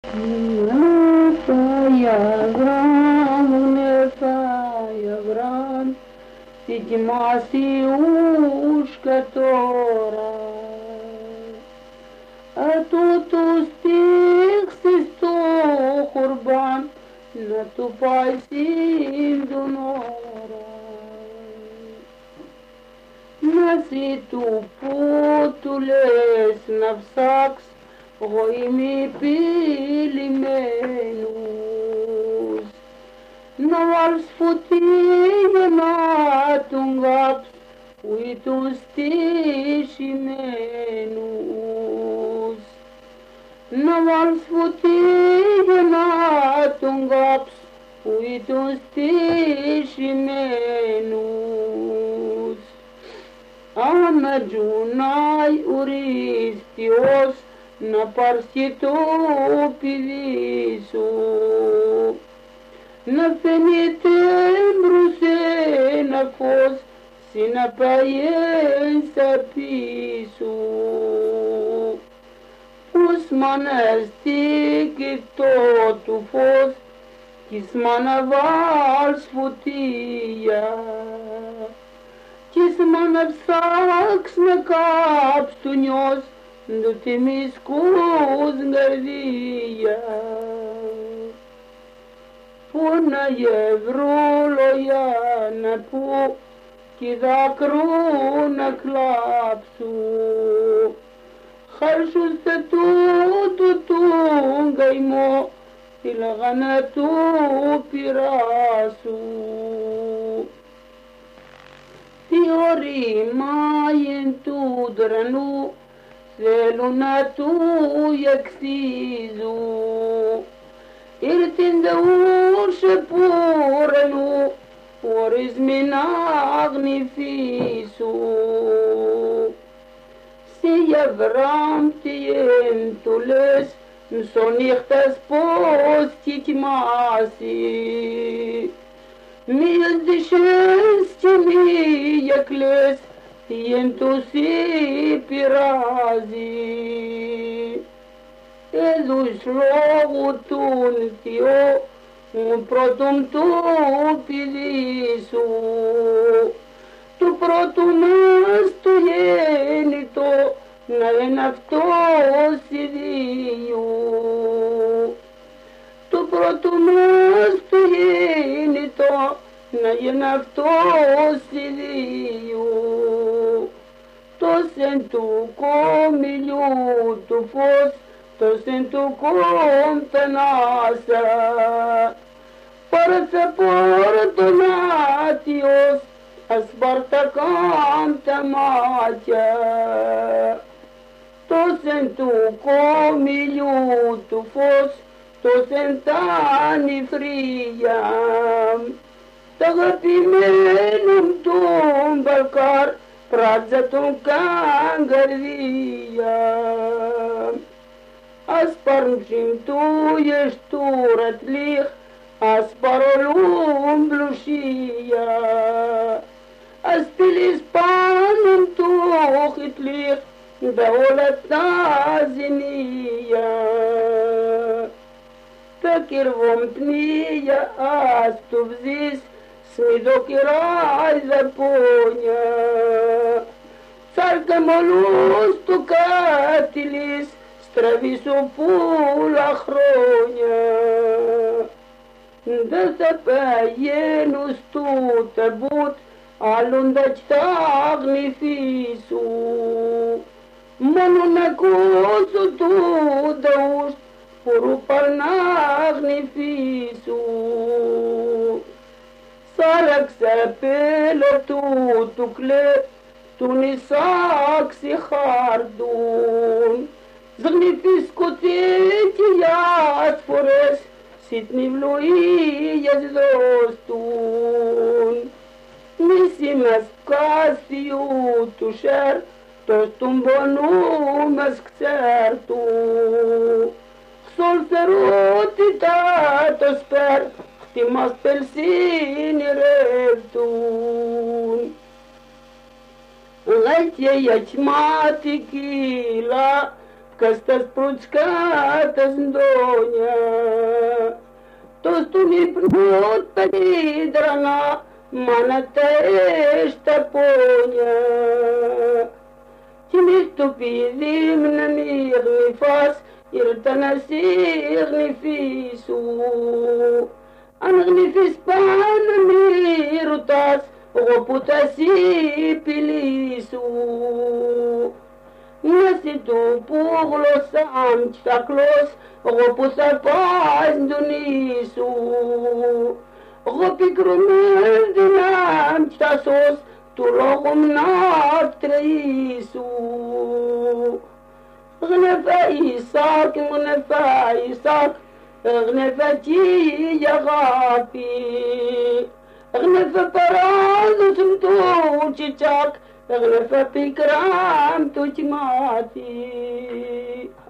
Ti κοιμάσαι ούσκα τώρα, τούτο στίξεις το χορμπάν να του πάει στην τον ώρα. Να ζει του που του λες να ψάξ, εγώ είμαι πυλημένος. Να βάλεις φωτία να τον κάψ, που ήταν στήσιμενος. Να βάλεις φωτία να τον κάψ, που ήταν στήσιμενος. Άμα τζουνάει ορίστιος, να πάρεις και το παιδί σου. Να φαίνεται μπρος ένα φως, συ να πάει στα πίσω. Πως μ' αναστήκε το φως, κι σ' μ' αναβάλεις φωτία. Κι σ' μ' αναψάξ να κάψ του νιός, το τιμίσκος γκαρδία. Πόναγε βρούλοια να πω, κι δάκρυ να κλάψω. Χάρσουστε τούτο τον καημό, ήλαγα να το πειράσω. Τι ωρίμαι εν του δρανού, θέλω να του εξίζω. Ήρθεν δε ουρσε πουρενού, χωρίς μην αγνηθήσω. Σε Αβραάμ τι εντολές, μισονύχτας πως κι κοιμάσαι. Μη εσδიშες και μη γεκλές, τι εν το σε πειράζει. Έδους λόγου τον Θεό, μου πρώτον το παιδί σου. Το πρώτο μας το γέννητο, να είναι αυτός οι δύο. Το πρώτο μας το γέννητο, να είναι αυτός οι δύο. Τος εν του κομιλιού του φως, τος εν του κομπενάσα. Πάρθε πόρτον άτιος, ας παρτακάμ τα μάτια. Τος εν του κομιλιού του φως, τος εν τα νυφρία. Τ' αγαπημένον τον παλκάρ, πράτζα τον καγκαρδία. Ας πάρουν του γεστούρατ λίχ, ας παρολούν πλουσία. Ας πήλεις πάνω του χιτλίχ, τα όλα τα ζηνία. Τα κυρβομπνία ας του βζείς, σμιδοκυράει δαπόνια. Σάρκα μολούς του κάτιλης, στραβήσω πουλα χρόνια. Δεν θα παγαίνω στο ταμπούτ, άλλον τα κι θα αγνηθήσω. Μόνο να ακούσω το δαούστ, που να αγνηθήσω. Σάραξε πέλο του κλέπ, του νησάξει χάρτουν. Ζγνηθείς κοτέκι γιας φορές, σιτνη βλοίες δώστουν. Μισή μας κάστιου του σέρ, τος του μπονού μας ξέρτου. Xolterotita το σπέρ, χτυμάς πελσίνη ρεύτουν. Γαλτια για τιμάτη κύλα, Къста с пручката с доня. Тосту ми пнут пади драна, маната еща поня. Ти ми ступи зимна мирни фас, иртана сирни фису. Анагни фиспан мирутас, ропута си пилису. Nasitu puglos amchaklos, ropusa paz dunisu. Ropikrumel dinam chasos, tulogum naftreisu. Gnefa Isaac, gnefa Isaac, gnefa ti yagapi. Gnefa paradu sumtu chichak, غرفة بكرام تجمعتي